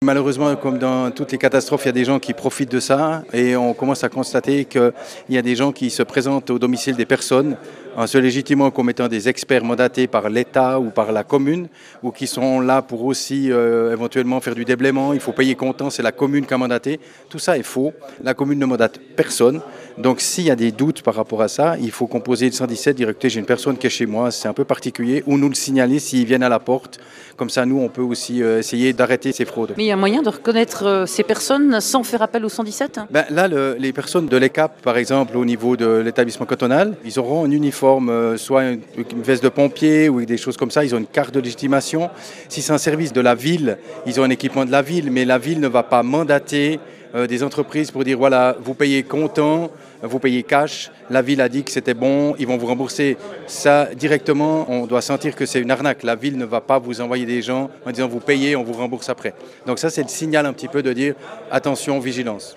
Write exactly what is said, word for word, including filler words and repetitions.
Malheureusement, comme dans toutes les catastrophes, il y a des gens qui profitent de ça et on commence à constater qu'il y a des gens qui se présentent au domicile des personnes en se légitimant comme étant des experts mandatés par l'État ou par la commune ou qui sont là pour aussi euh, éventuellement faire du déblaiement. Il faut payer comptant, c'est la commune qui a mandaté. Tout ça est faux. La commune ne mandate personne. Donc s'il y a des doutes par rapport à ça, il faut composer le cent dix-sept, dire écoutez, j'ai une personne qui est chez moi, c'est un peu particulier, ou nous le signaler s'ils viennent à la porte. Comme ça, nous, on peut aussi euh, essayer d'arrêter ces fraudes. Mais il y a moyen de reconnaître euh, ces personnes sans faire appel au cent dix-sept? Ben, là, le, les personnes de l'E C A P, par exemple, au niveau de l'établissement cantonal, ils auront un uniforme, euh, soit une, une veste de pompier ou des choses comme ça, ils ont une carte de légitimation. Si c'est un service de la ville, ils ont un équipement de la ville, mais la ville ne va pas mandater euh, des entreprises pour dire, voilà, vous payez comptant, vous payez cash, la ville a dit que c'était bon, ils vont vous rembourser. Ça, directement, on doit sentir que c'est une arnaque. La ville ne va pas vous envoyer des gens en disant, vous payez, on vous rembourse après. Donc ça, c'est le signal un petit peu de dire, attention, vigilance.